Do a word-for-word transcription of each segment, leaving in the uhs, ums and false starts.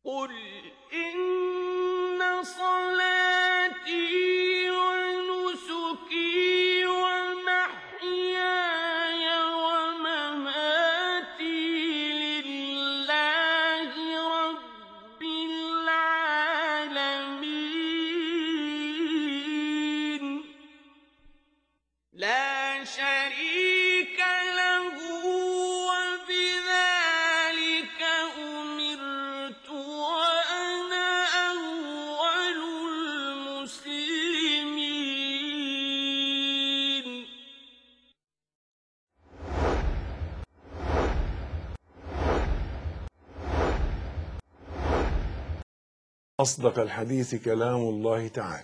قل إن صلاتي ونسكي ومحياي ومماتي لله رب العالمين لا شريك له وبذلك أمرت وأنا أول المسلمين. أصدق الحديث كلام الله تعالى.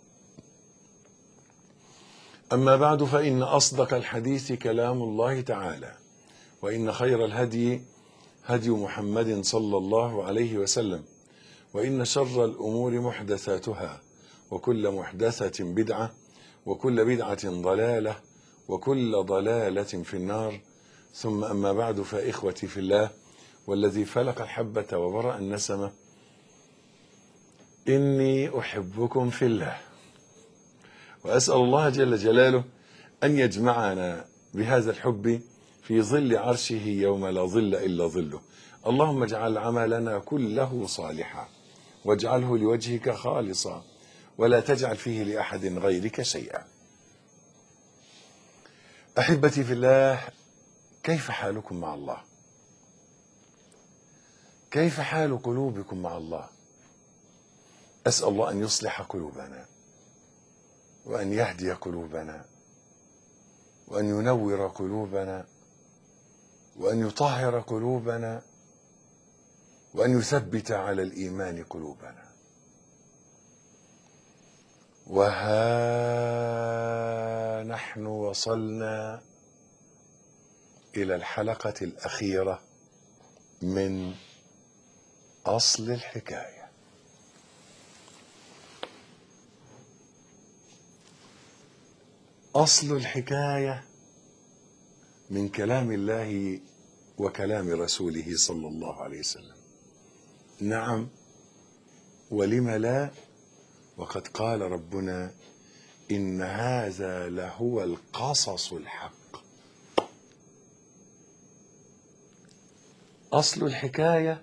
أما بعد، فإن أصدق الحديث كلام الله تعالى، وإن خير الهدي هدي محمد صلى الله عليه وسلم، وإن شر الأمور محدثاتها، وكل محدثة بدعة، وكل بدعة ضلالة، وكل ضلالة في النار. ثم أما بعد، فإخوتي في الله والذي فلق الحبة وبرأ النسمة، إني أحبكم في الله، وأسأل الله جل جلاله أن يجمعنا بهذا الحب في ظل عرشه يوم لا ظل إلا ظله. اللهم اجعل عملنا كله صالحا، واجعله لوجهك خالصا، ولا تجعل فيه لأحد غيرك شيئا. أحبتي في الله، كيف حالكم مع الله؟ كيف حال قلوبكم مع الله؟ أسأل الله أن يصلح قلوبنا، وأن يهدي قلوبنا، وأن ينور قلوبنا، وأن يطهر قلوبنا، وأن يثبت على الإيمان قلوبنا. وها نحن وصلنا إلى الحلقة الأخيرة من أصل الحكاية. أصل الحكاية من كلام الله وكلام رسوله صلى الله عليه وسلم. نعم، ولم لا؟ وقد قال ربنا: إن هذا لهو القصص الحق. أصل الحكاية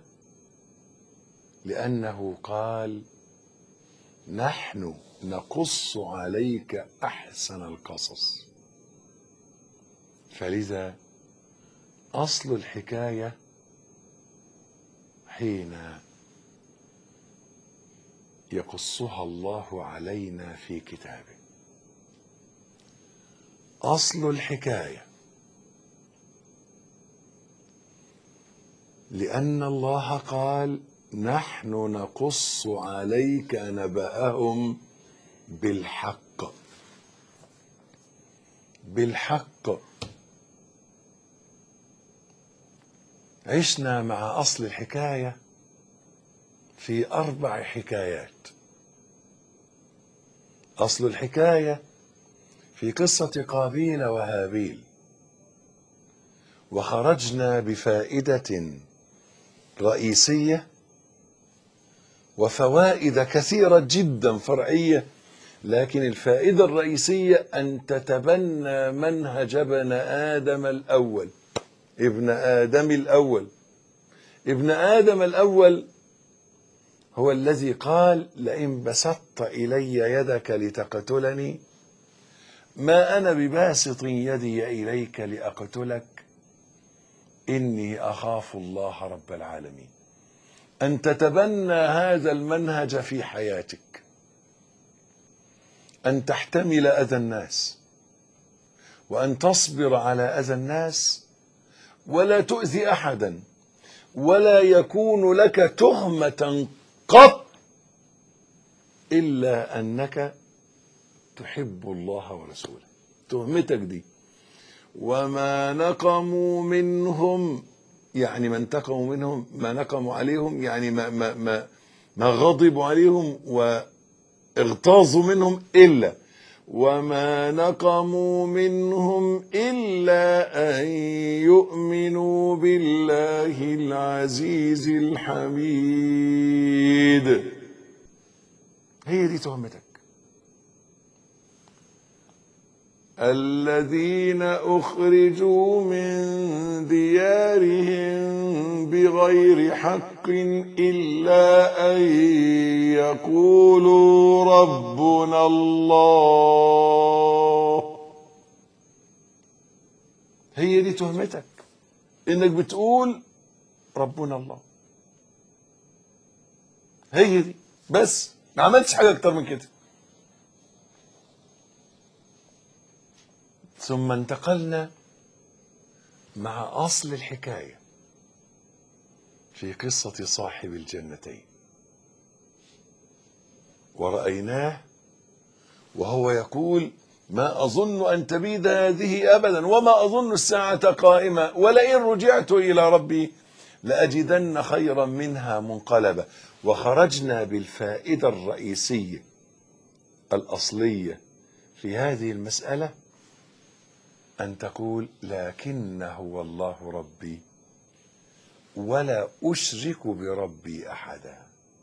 لأنه قال: نحن نقص عليك أحسن القصص. فلذا أصل الحكاية حين يقصها الله علينا في كتابه. أصل الحكاية لأن الله قال: نحن نقص عليك نبأهم بالحق. بالحق. عشنا مع أصل الحكاية في أربع حكايات. أصل الحكاية في قصة قابيل وهابيل، وخرجنا بفائدة رئيسية وفوائد كثيرة جدا فرعية، لكن الفائدة الرئيسية أن تتبنى منهج ابن آدم الأول. ابن آدم الأول ابن آدم الأول هو الذي قال: لئن بسطت إلي يدك لتقتلني ما أنا بباسط يدي إليك لأقتلك إني أخاف الله رب العالمين. أن تتبنى هذا المنهج في حياتك، أن تحتمل أذى الناس، وأن تصبر على أذى الناس، ولا تؤذي أحدا، ولا يكون لك تهمة قط إلا أنك تحب الله ورسوله. تهمتك دي وما نقموا منهم، يعني ما انتقموا منهم، ما نقموا عليهم، يعني ما ما ما, ما غضبوا عليهم واغتاظوا منهم، إلا وما نقموا منهم إلا أن يؤمنوا بالله العزيز الحميد. هي دي تهمتك. الذين أخرجوا من ديارهم بغير حق إلا أن يقولوا ربنا الله. هي دي تهمتك، إنك بتقول ربنا الله. هي دي بس، ما عملتش حاجة أكتر من كده. ثم انتقلنا مع أصل الحكاية في قصة صاحب الجنتين، ورأيناه وهو يقول: ما أظن أن تبيد هذه أبدا، وما أظن الساعة قائمة، ولئن رجعت إلى ربي لأجدن خيرا منها منقلبا. وخرجنا بالفائدة الرئيسية الأصلية في هذه المسألة، أن تقول: لكن هو الله ربي ولا أشرك بربي أحدا.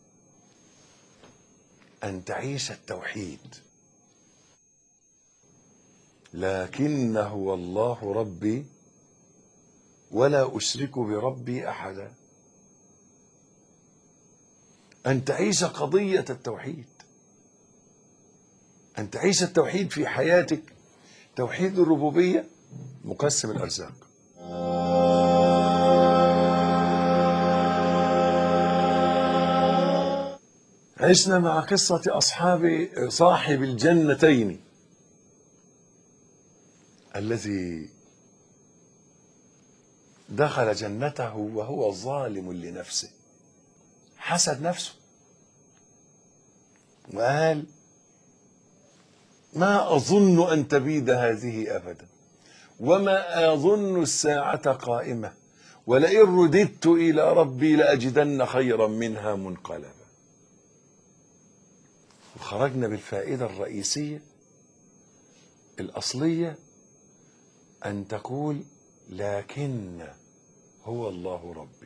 أن تعيش التوحيد. لكن هو الله ربي ولا أشرك بربي أحدا. أن تعيش قضية التوحيد، أن تعيش التوحيد في حياتك. توحيد الربوبية مقسم الأرزاق. عشنا مع قصة أصحاب صاحب الجنتين الذي دخل جنته وهو ظالم لنفسه، حسد نفسه وقال: ما أظن أن تبيد هذه أبدا، وما أظن الساعة قائمة، ولئن رددت إلى ربي لأجدن خيرا منها منقلبا. وخرجنا بالفائدة الرئيسية الأصلية، أن تقول: لكن هو الله ربي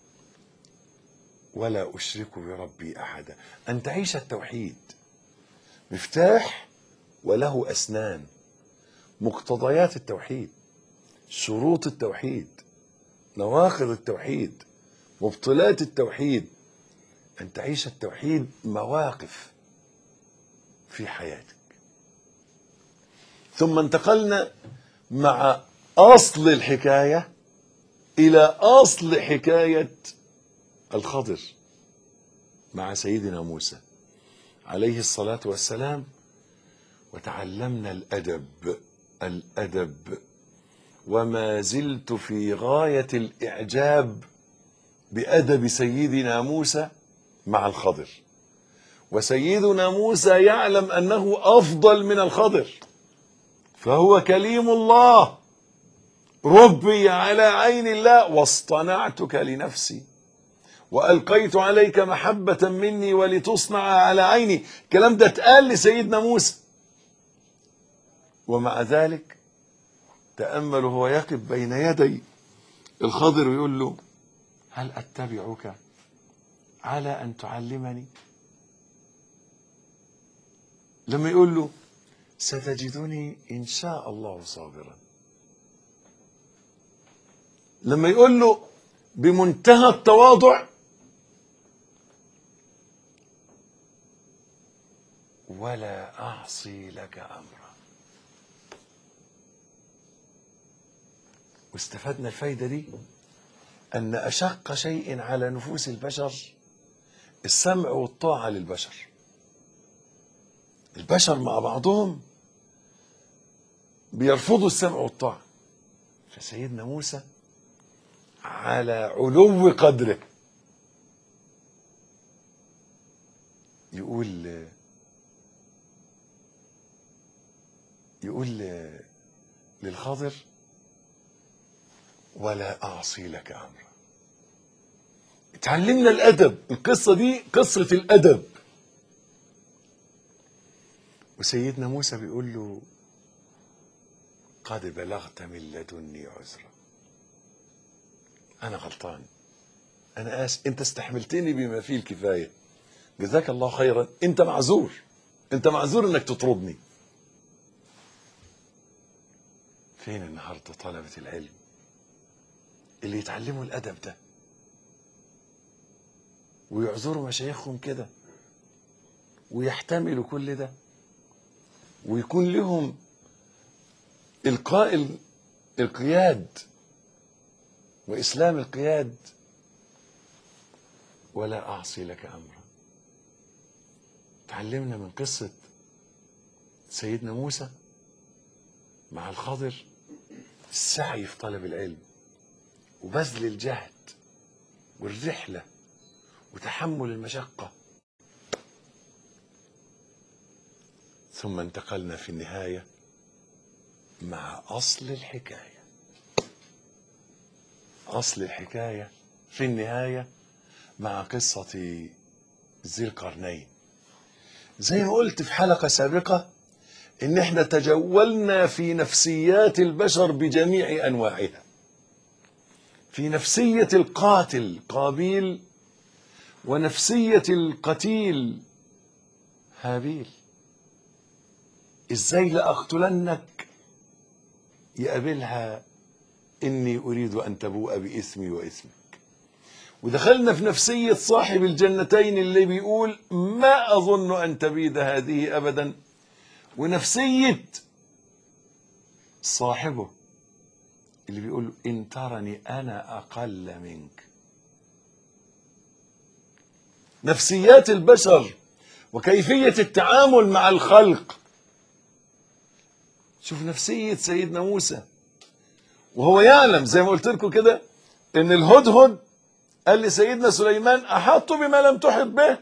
ولا أشرك بربي أحدا. أن تعيش التوحيد مفتاح وله أسنان. مقتضيات التوحيد، شروط التوحيد، نواقض التوحيد، مبطلات التوحيد. أن تعيش التوحيد مواقف في حياتك. ثم انتقلنا مع أصل الحكاية إلى أصل حكاية الخضر مع سيدنا موسى عليه الصلاة والسلام. وتعلمنا الأدب الأدب وما زلت في غاية الإعجاب بأدب سيدنا موسى مع الخضر. وسيدنا موسى يعلم أنه أفضل من الخضر، فهو كليم الله، ربي على عين الله، واصطنعتك لنفسي وألقيت عليك محبة مني ولتصنع على عيني. الكلام ده اتقال لسيدنا موسى، ومع ذلك تأمل وهو يقف بين يدي الخضر ويقول له: هل أتبعك على أن تعلمني؟ لما يقول له: ستجدني إن شاء الله صابرا. لما يقول له بمنتهى التواضع: ولا أعصي لك أمرا. واستفدنا الفايدة دي أن أشق شيء على نفوس البشر السمع والطاعة للبشر. البشر مع بعضهم بيرفضوا السمع والطاعة، فسيدنا موسى على علو قدره يقول يقول للخضر: ولا أعصي لك أمرا. اتعلمنا الأدب. القصة دي قصة الأدب. وسيدنا موسى بيقول له قد بلغت من لدني عذرا، أنا غلطان، أنا آسف، أنت استحملتني بما فيه الكفاية، جزاك الله خيرا، أنت معذور، أنت معذور إنك تطردني. فين النهارده طلبة العلم اللي يتعلموا الأدب ده ويعذروا مشايخهم كده ويحتملوا كل ده ويكون لهم إلقاء القياد وإسلام القياد؟ ولا أعصي لك أمرا. تعلمنا من قصة سيدنا موسى مع الخضر السعي في طلب العلم وبذل الجهد والرحلة وتحمل المشقة. ثم انتقلنا في النهاية مع أصل الحكاية. أصل الحكاية في النهاية مع قصة ذي القرنين. زي ما قلت في حلقة سابقة إن احنا تجولنا في نفسيات البشر بجميع أنواعها، في نفسية القاتل قابيل ونفسية القتيل هابيل. إزاي لأقتلنك يقابلها إني أريد أن تبوء بإثمي وإثمك. ودخلنا في نفسية صاحب الجنتين اللي بيقول ما أظن أن تبيد هذه أبدا، ونفسية صاحبه اللي بيقول إن ترني أنا أقل منك. نفسيات البشر وكيفية التعامل مع الخلق. شوف نفسية سيدنا موسى وهو يعلم زي ما قلت لكم كده إن الهدهد قال لسيدنا سليمان أحط بما لم تحط به،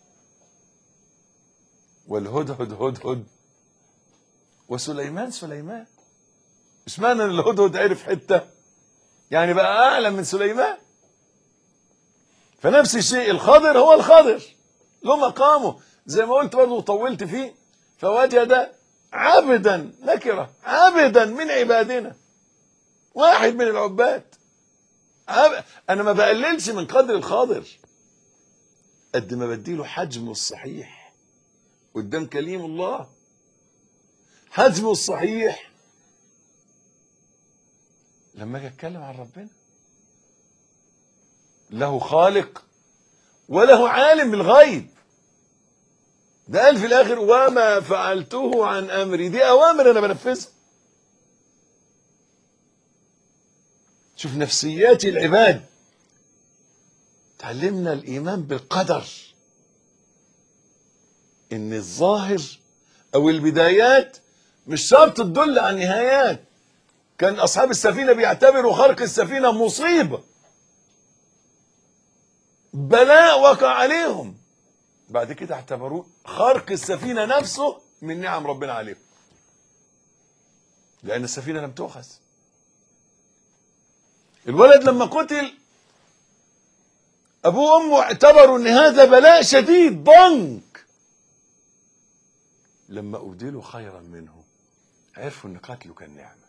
والهدهد هدهد وسليمان سليمان. مش معنى ان الهدهد عرف حته يعني بقى اعلم من سليمان. فنفس الشيء الخضر هو الخضر له مقامه، زي ما قلت برضه وطولت فيه. فوجد عبدا نكره، عبدا من عبادنا، واحد من العباد. عب... انا ما بقللش من قدر الخاضر قد ما بديله حجمه الصحيح قدام كليم الله. حجمه الصحيح لما اجي اتكلم عن ربنا، له خالق وله عالم بالغيب. ده قال في الاخر وما فعلته عن امري، دي اوامر انا بنفذها. شوف نفسيات العباد. تعلمنا الايمان بالقدر، ان الظاهر او البدايات مش شرط تدل على النهايات. كان اصحاب السفينه بيعتبروا خرق السفينه مصيبه، بلاء وقع عليهم، بعد كده اعتبروه خرق السفينه نفسه من نعم ربنا عليهم، لان السفينه لم تؤخذ. الولد لما قتل ابوه وامه اعتبروا ان هذا بلاء شديد ضنك، لما ابدلوا خيرا منه عرفوا ان قتله كان نعمه.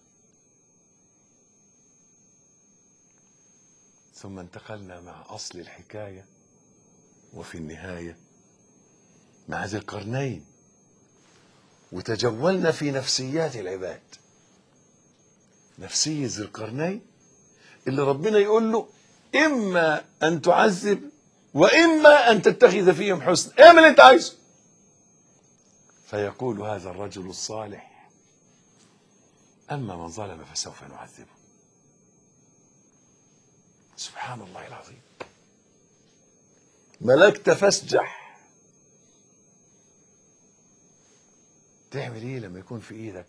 ثم انتقلنا مع اصل الحكايه وفي النهايه مع ذي القرنين، وتجولنا في نفسيات العباد. نفسيه ذي القرنين اللي ربنا يقول له اما ان تعذب واما ان تتخذ فيهم حسن، اعمل اللي انت عايزه. فيقول هذا الرجل الصالح اما من ظلم فسوف نعذبه. سبحان الله العظيم. ملكت فاسجح. تعمل ايه لما يكون في ايدك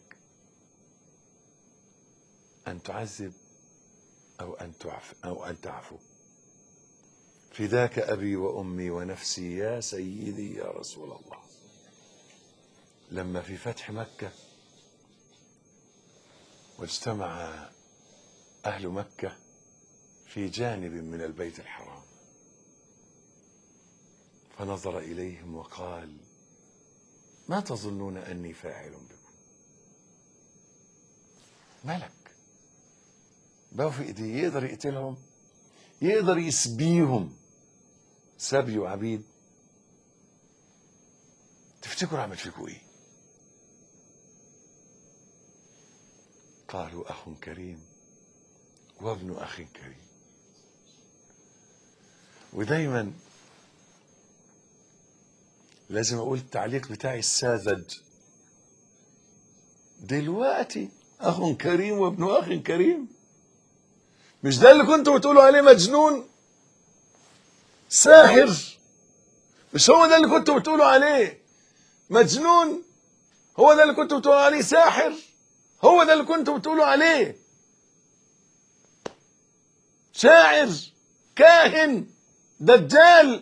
ان تعذب او ان تعفو او ان تعفو؟ فداك ابي وامي ونفسي يا سيدي يا رسول الله. لما في فتح مكه واجتمع اهل مكه في جانب من البيت الحرام، فنظر إليهم وقال ما تظنون أني فاعل بكم؟ ملك بقوا في إيديه، يقدر يقتلهم، يقدر يسبيهم سبي وعبيد. تفتكروا عمل فيكم ايه؟ قالوا أخ كريم وابن أخ كريم. ودايما لازم أقول التعليق بتاعي الساذج، دلوقتي أخ كريم وابن أخ كريم، مش ده اللي كنتوا بتقولوا عليه مجنون ساحر؟ مش هو ده اللي كنتوا بتقولوا عليه مجنون؟ هو ده اللي كنتوا بتقولوا عليه ساحر؟ هو ده اللي كنتوا بتقولوا عليه شاعر، كاهن، دجال؟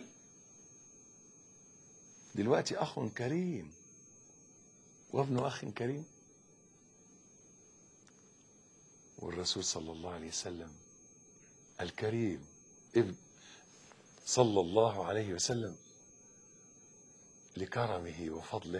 دلوقتي أخ كريم وابن أخ كريم. والرسول صلى الله عليه وسلم الكريم ابن صلى الله عليه وسلم لكرمه وفضله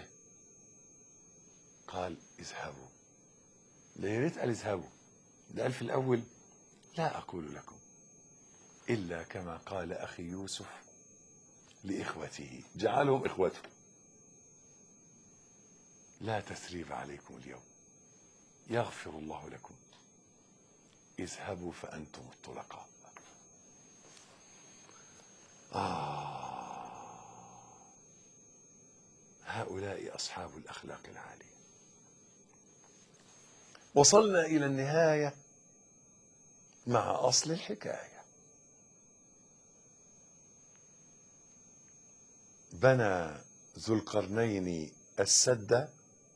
قال اذهبوا. لا يا ريت قال اذهبوا، ده قال في الأول لا أقول لكم إلا كما قال أخي يوسف لإخوته، جعلهم إخوته، لا تثريب عليكم اليوم يغفر الله لكم اذهبوا فأنتم الطلقاء. آه هؤلاء أصحاب الأخلاق العالية. وصلنا إلى النهاية مع أصل الحكاية. بنى ذو القرنين السد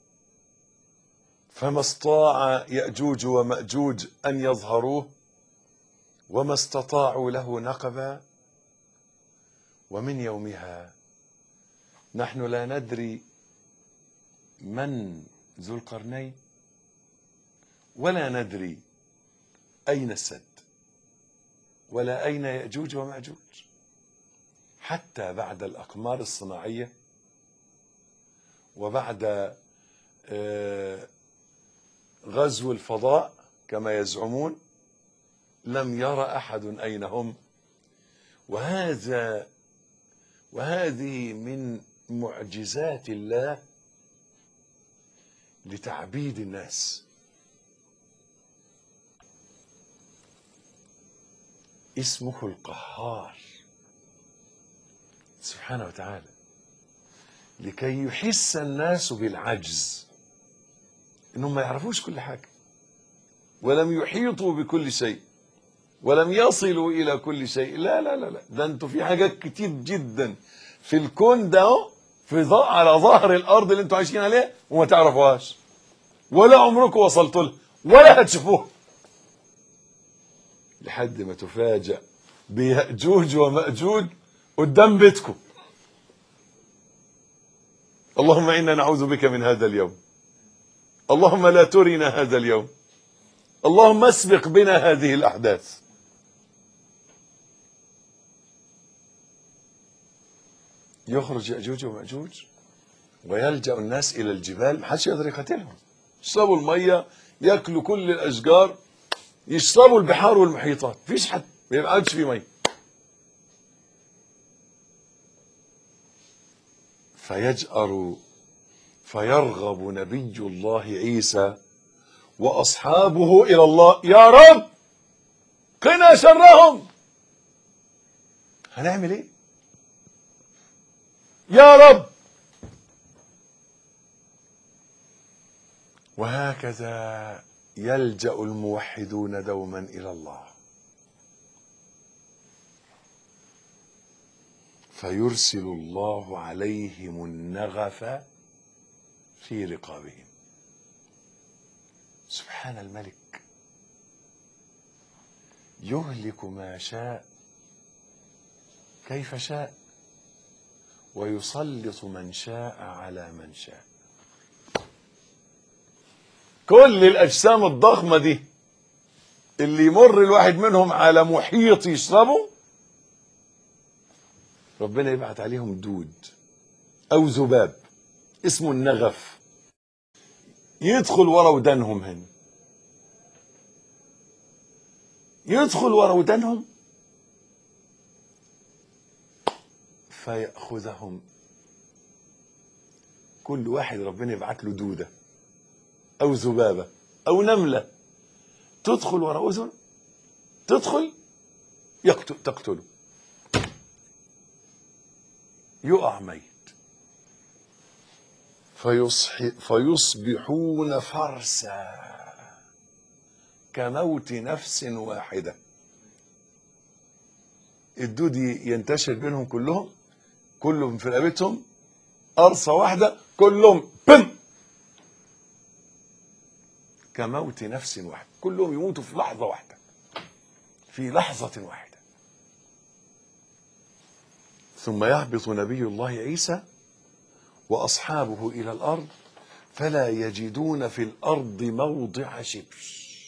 فما استطاع يأجوج ومأجوج أن يظهروه، وما استطاعوا له نقبا. ومن يومها نحن لا ندري من ذو القرنين ولا ندري أين السد ولا أين يأجوج ومأجوج، حتى بعد الأقمار الصناعية وبعد غزو الفضاء كما يزعمون لم يرى أحد أين هم. وهذا وهذه من معجزات الله لتعبيد الناس. اسمه القهار سبحانه وتعالى، لكي يحس الناس بالعجز، انهم ما يعرفوش كل حاجة، ولم يحيطوا بكل شيء، ولم يصلوا الى كل شيء. لا لا لا لا، ده انتوا في حاجات كتير جدا في الكون ده، في ظ... على ظهر الارض اللي انتوا عايشين عليها وما تعرفوهاش، ولا عمركم وصلتوا لها ولا هتشوفوها، لحد ما تفاجأ بيأجوج ومأجوج قدام بيتكم. اللهم إنا نعوذ بك من هذا اليوم، اللهم لا ترنا هذا اليوم، اللهم اسبق بنا هذه الأحداث. يخرج يأجوج ومأجوج ويلجأ الناس إلى الجبال، محدش يقدر يقاتلهم، يشربوا المية، يأكلوا كل الأشجار، يشربوا البحار والمحيطات، مفيش حد، ما يبقاش في مية. فيجأر فيرغب نبي الله عيسى وأصحابه إلى الله: يا رب قنا شرهم. هنعمل ايه يا رب؟ وهكذا يلجأ الموحدون دوما إلى الله، فيرسل الله عليهم النغف في رقابهم. سبحان الملك، يهلك ما شاء كيف شاء، ويسلط من شاء على من شاء. كل الأجسام الضخمة دي اللي يمر الواحد منهم على محيط يشربه، ربنا يبعت عليهم دود أو ذباب اسمه النغف، يدخل ورا ودانهم هنا، يدخل ورا ودانهم فيأخذهم. كل واحد ربنا يبعت له دودة أو ذبابة أو نملة تدخل ورا أذن، تدخل يقتل تقتله، يقع ميت. فيصح فيصبحون فرسا كموت نفس واحدة. الدود ينتشر بينهم كلهم، كلهم في رقبتهم قرصة واحدة، كلهم بم كموت نفس واحدة، كلهم يموتوا في لحظة واحدة، في لحظة واحدة. ثم يهبط نبي الله عيسى وأصحابه إلى الأرض فلا يجدون في الأرض موضع شبر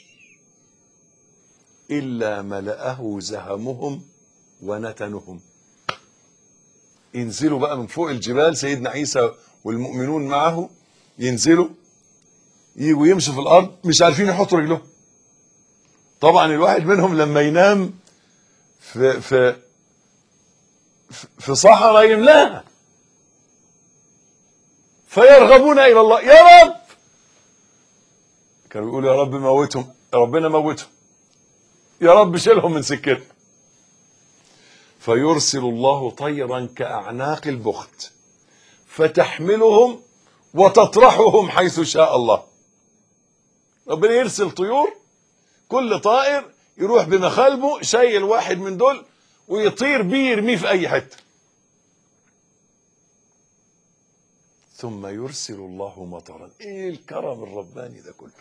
إلا ملأه زهمهم ونتنهم. ينزلوا بقى من فوق الجبال، سيدنا عيسى والمؤمنون معه ينزلوا يجوا يمشوا في الأرض مش عارفين يحطوا رجلهم. طبعا الواحد منهم لما ينام في في في صحراء يملاها، فيرغبون إلى الله، يا رب، كانوا يقولوا يا رب موتهم، ربنا موتهم، يا رب شيلهم من سكتنا. فيرسل الله طيرا كأعناق البخت فتحملهم وتطرحهم حيث شاء الله. ربنا يرسل طيور، كل طائر يروح بمخالبه شايل واحد من دول ويطير بيه يرميه في أي حتة. ثم يرسل الله مطرا. ايه الكرم الرباني ده كله.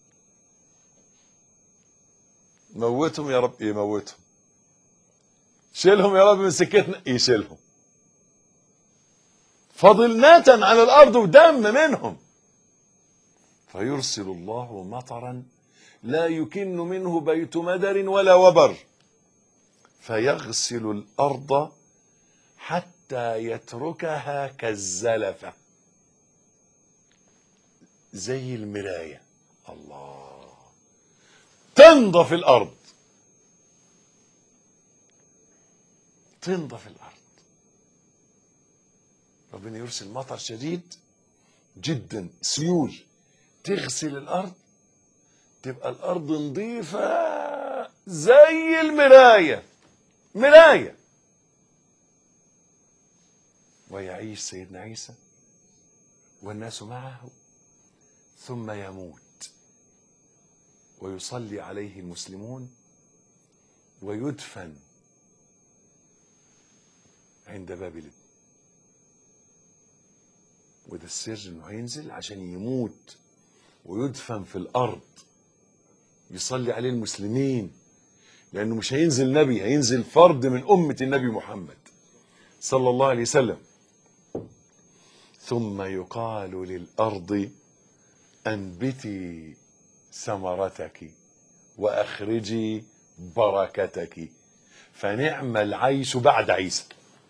موتهم يا رب يموتهم، شيلهم يا رب من سكتنا يشيلهم، فضلنات على الارض ودم منهم. فيرسل الله مطرا لا يكن منه بيت مدر ولا وبر فيغسل الارض حتى يتركها كالزلفه زي المرايه. الله، تنضف الارض، تنضف الارض. ربنا يرسل مطر شديد جدا، سيول تغسل الارض، تبقى الارض نظيفه زي المرايه، مرايه. ويعيش سيدنا عيسى والناس معه، ثم يموت ويصلي عليه المسلمون ويدفن عند باب لد. وده السر، انه هينزل عشان يموت ويدفن في الارض، يصلي عليه المسلمين، لانه مش هينزل نبي، هينزل فرد من امه النبي محمد صلى الله عليه وسلم. ثم يقال للارض انبتي ثمرتك واخرجي بركتك، فنعم العيش بعد عيسى.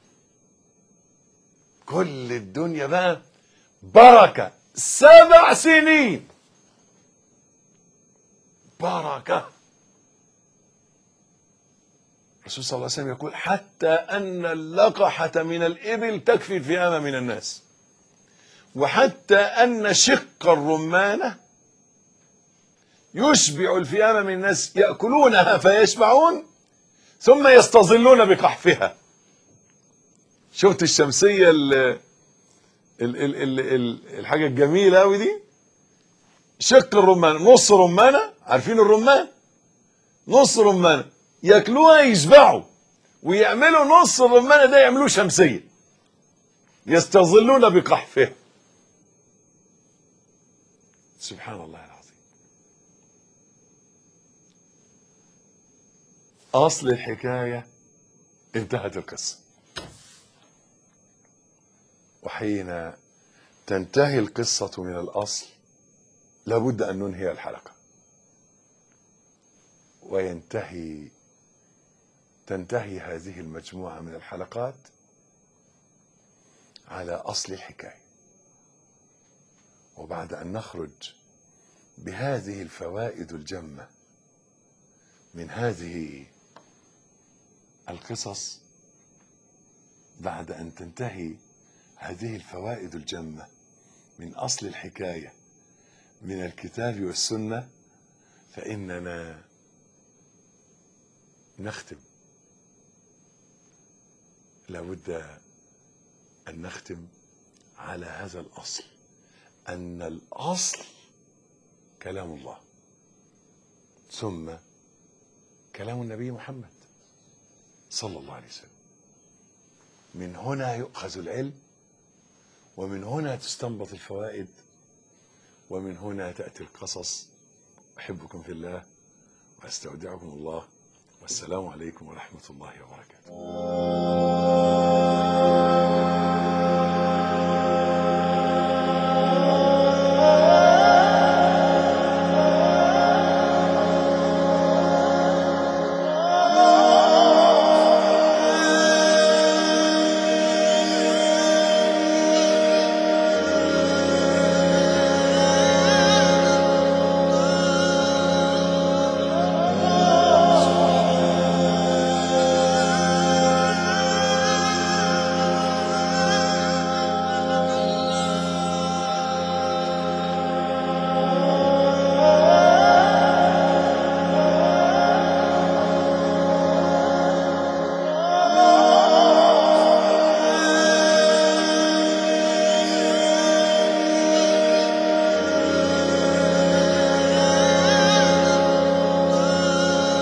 كل الدنيا بقى بركه، سبع سنين بركه. الرسول صلى الله عليه وسلم يقول حتى ان اللقحه من الابل تكفي الفئام من الناس، وحتى ان شق الرمانه يشبع الفئام من الناس ياكلونها فيشبعون ثم يستظلون بقحفها. شفت الشمسيه ال ال ال ال ال الحاجه الجميله قوي دي، شق الرمان، نص رمانه، عارفين الرمان، نص رمانه ياكلوها يشبعوا، ويعملوا نص الرمانه ده يعملوه شمسيه يستظلون بقحفها. سبحان الله العظيم. اصل الحكايه انتهت القصه، وحين تنتهي القصه من الاصل لابد ان ننهي الحلقه، وينتهي تنتهي هذه المجموعه من الحلقات على اصل الحكايه. وبعد أن نخرج بهذه الفوائد الجمة من هذه القصص، بعد أن تنتهي هذه الفوائد الجمة من أصل الحكاية من الكتاب والسنة، فإننا نختم. لابد أن نختم على هذا الأصل، أن الأصل كلام الله ثم كلام النبي محمد صلى الله عليه وسلم. من هنا يؤخذ العلم، ومن هنا تستنبط الفوائد، ومن هنا تأتي القصص. أحبكم في الله وأستودعكم الله، والسلام عليكم ورحمة الله وبركاته.